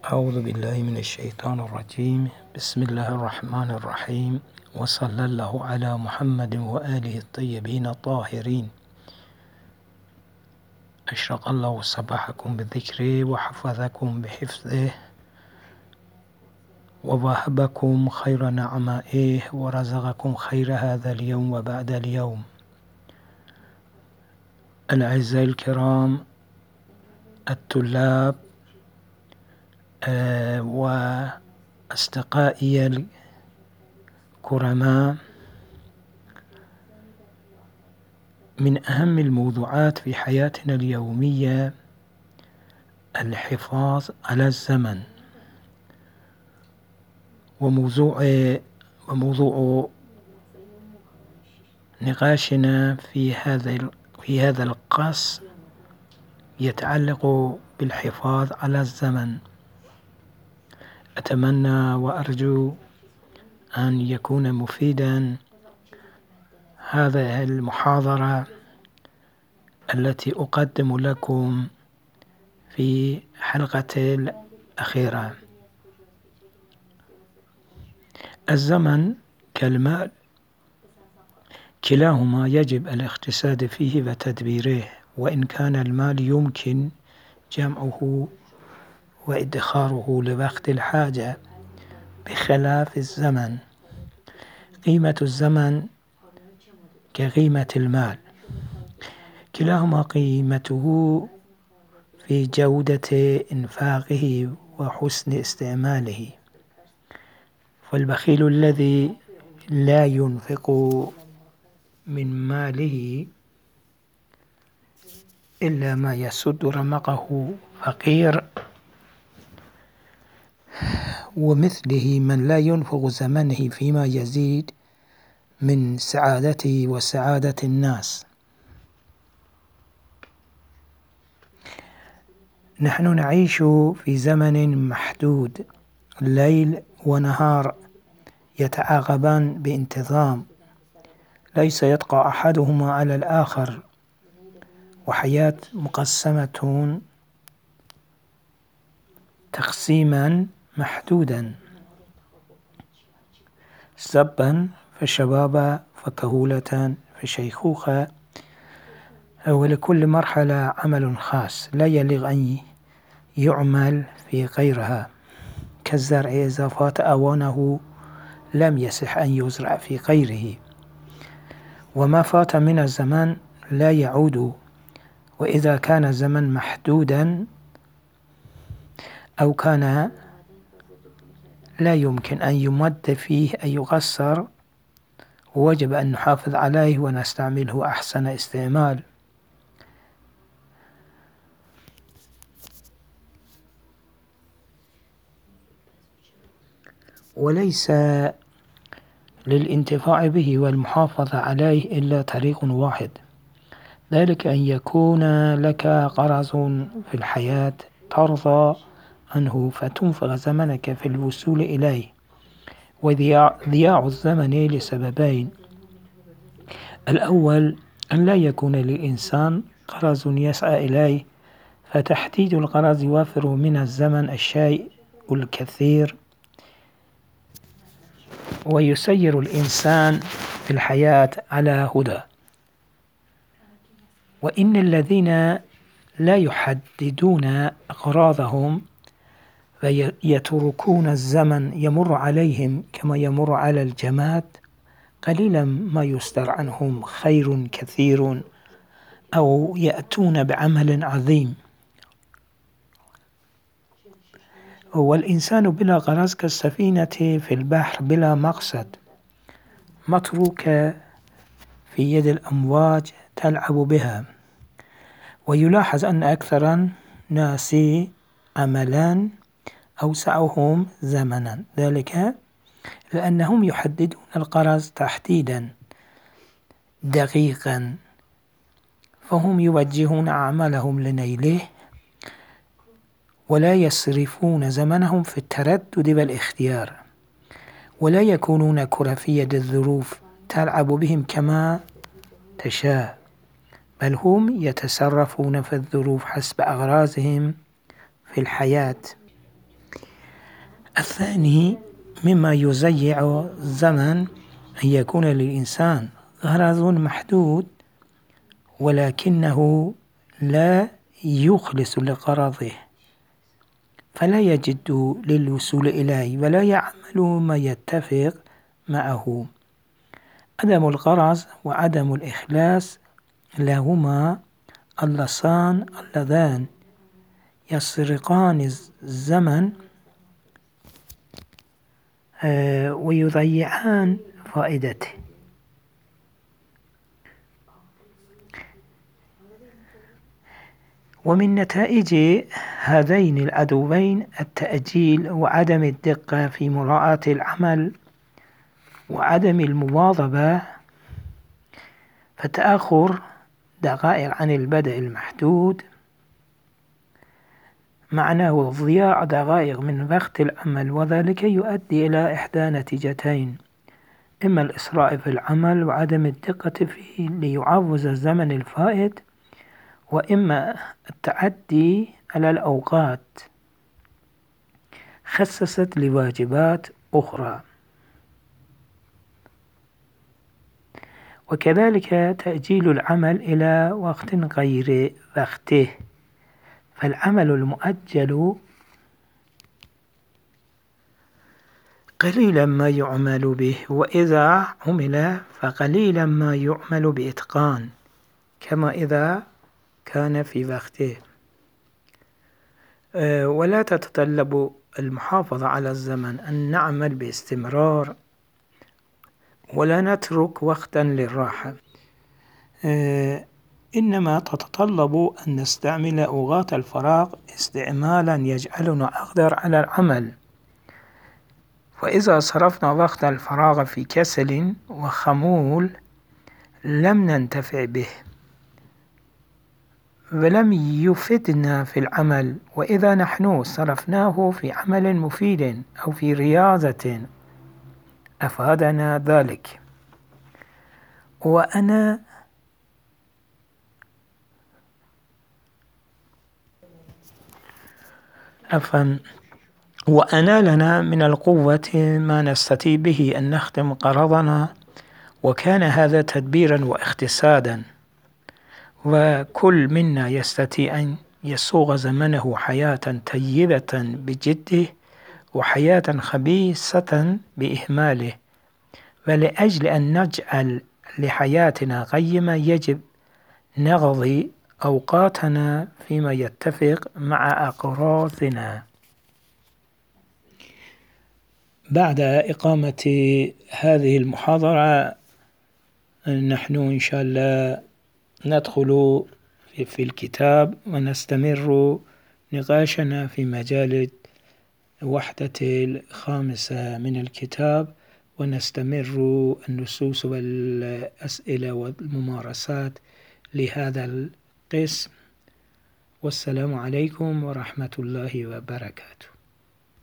أعوذ بالله من الشيطان الرجيم. بسم الله الرحمن الرحيم، وصلى الله على محمد وآله الطيبين الطاهرين. أشرق الله صباحكم بذكره وحفظكم بحفظه ووهبكم خير نعمائه ورزقكم خير هذا اليوم وبعد اليوم. الأعزاء الكرام الطلاب وأصدقائي الكرماء، من أهم الموضوعات في حياتنا اليومية الحفاظ على الزمن. وموضوع نقاشنا في هذا القسم يتعلق بالحفاظ على الزمن. أتمنى وأرجو أن يكون مفيدا هذه المحاضرة التي أقدم لكم في حلقة الأخيرة. الزمن كالمال، كلاهما يجب الاقتصاد فيه وتدبيره، وإن كان المال يمكن جمعه وادخاره لوقت الحاجة، بخلاف الزمن. قيمة الزمن كقيمة المال، كلاهما قيمته في جودة إنفاقه وحسن استعماله. فالبخيل الذي لا ينفق من ماله إلا ما يسد رمقه فقير، ومثله من لا ينفق زمنه فيما يزيد من سعادته وسعادة الناس. نحن نعيش في زمن محدود، ليل ونهار يتعاقبان بانتظام، ليس يطغى أحدهما على الآخر، وحياة مقسمة تقسيما محدودا، شابا فشبابا فكهولة فشيخوخة، ولكل مرحلة عمل خاص لا يليق أن يعمل في غيرها. كالزرع إذا فات أوانه لم يصح أن يزرع في غيره، وما فات من الزمان لا يعود. وإذا كان الزمن محدودا أو كان لا يمكن أن يمد فيه أن يقصر، وجب أن نحافظ عليه ونستعمله أحسن استعمال. وليس للانتفاع به والمحافظة عليه إلا طريق واحد، ذلك أن يكون لك غرض في الحياة ترضى عنه فتنفق زمنك في الوصول إليه. وضياع الزمن لسببين: الأول أن لا يكون للإنسان غرض يسعى إليه، فتحديد الغرض يوفر من الزمن الشيء الكثير، ويسير الإنسان في الحياة على هدى. وإن الذين لا يحددون أغراضهم ويتركون الزمن يمر عليهم كما يمر على الجماد، قليلا ما يصدر عنهم خير كثير أو يأتون بعمل عظيم. والإنسان بلا غرض كالسفينة في البحر بلا مقصد، متروكة في يد الأمواج تلعب بها. ويلاحظ أن أكثر الناس عملا أوسعهم زمنا، ذلك لأنهم يحددون الغرض تحديدا دقيقا، فهم يوجهون أعمالهم لنيله، ولا يصرفون زمنهم في التردد والاختيار، ولا يكونون كرة يد الظروف تلعب بهم كما تشاء، بل هم يتصرفون في الظروف حسب أغراضهم في الحياة. الثاني مما يزيع الزمن أن يكون للإنسان غرض محدود ولكنه لا يخلص لغرضه، فلا يجد للوصول إليه ولا يعمل ما يتفق معه. عدم الغرض وعدم الإخلاص لهما اللصان اللذان يسرقان الزمن ويضيعان فائدته. ومن نتائج هذين العدوين التأجيل وعدم الدقة في مراعاة العمل وعدم المواظبة، فتأخر دقائق عن البدء المحدود معناه ضياع دقائق من وقت العمل، وذلك يؤدي إلى إحدى نتيجتين: إما الإسراع في العمل وعدم الدقة فيه ليعوض الزمن الفائت، وإما التعدي على الأوقات خصصت لواجبات أخرى. وكذلك تأجيل العمل إلى وقت غير وقته، فالعمل المؤجل قليلا ما يعمل به، وإذا عمل فقليلا ما يعمل بإتقان كما إذا كان في وقته. ولا تتطلب المحافظة على الزمن أن نعمل باستمرار ولا نترك وقتا للراحة، إنما تتطلب أن نستعمل أوقات الفراغ استعمالا يجعلنا أقدر على العمل. وإذا صرفنا وقت الفراغ في كسل وخمول لم ننتفع به ولم يفدنا في العمل، وإذا نحن صرفناه في عمل مفيد أو في رياضة أفادنا ذلك. وأنا لنا من القوة ما نستطيع به أن نخدم غرضنا، وكان هذا تدبيرا واقتصادا، وكل منا يستطيع أن يصوغ زمنه حياة طيبة بجده وحياة خبيثة بإهماله. ولأجل أن نجعل لحياتنا قيمة يجب نقضي أوقاتنا فيما يتفق مع أغراضنا. بعد إقامة هذه المحاضرة نحن إن شاء الله ندخل في الكتاب ونستمر نقاشنا في مجال الوحدة الخامسة من الكتاب، ونستمر النصوص والأسئلة والممارسات لهذا القسم. والسلام عليكم ورحمة الله وبركاته.